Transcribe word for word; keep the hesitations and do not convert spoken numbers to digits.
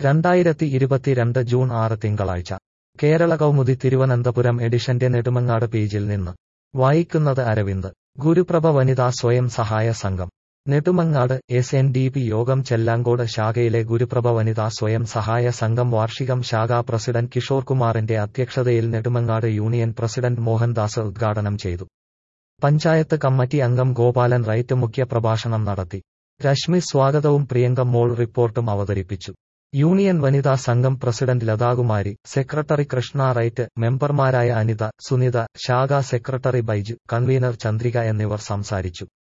രണ്ടായിരത്തി ഇരുപത്തിരണ്ട് ജൂൺ ആറ് തിങ്കളാഴ്ച കേരള കൗമുദി തിരുവനന്തപുരം എഡിഷന്റെ നെടുമങ്ങാട് പേജിൽ നിന്ന് വായിക്കുന്നത് അരവിന്ദ്. ഗുരുപ്രഭ വനിതാ സ്വയം സഹായ സംഘം Nedumangad. S N D P യോഗം ചെല്ലാങ്കോട് ശാഖയിലെ ഗുരുപ്രഭ വനിതാ സ്വയം സഹായ സംഘം വാർഷികം ശാഖാ പ്രസിഡന്റ് കിഷോർ കുമാറിന്റെ അധ്യക്ഷതയിൽ നെടുമങ്ങാട് യൂണിയൻ പ്രസിഡന്റ് മോഹൻദാസ് ഉദ്ഘാടനം ചെയ്തു. പഞ്ചായത്ത് കമ്മിറ്റി അംഗം ഗോപാലൻ റൈറ്റ് മുഖ്യപ്രഭാഷണം നടത്തി. രശ്മി സ്വാഗതവും പ്രിയങ്ക മോൾ റിപ്പോർട്ടും അവതരിപ്പിച്ചു. യൂണിയൻ വനിതാ സംഘം പ്രസിഡന്റ് ലതാകുമാരി, സെക്രട്ടറി കൃഷ്ണ റൈറ്റ്, മെമ്പർമാരായ അനിത, സുനിത, ശാഖാ സെക്രട്ടറി ബൈജു, കൺവീനർ ചന്ദ്രിക എന്നിവർ സംസാരിച്ചു.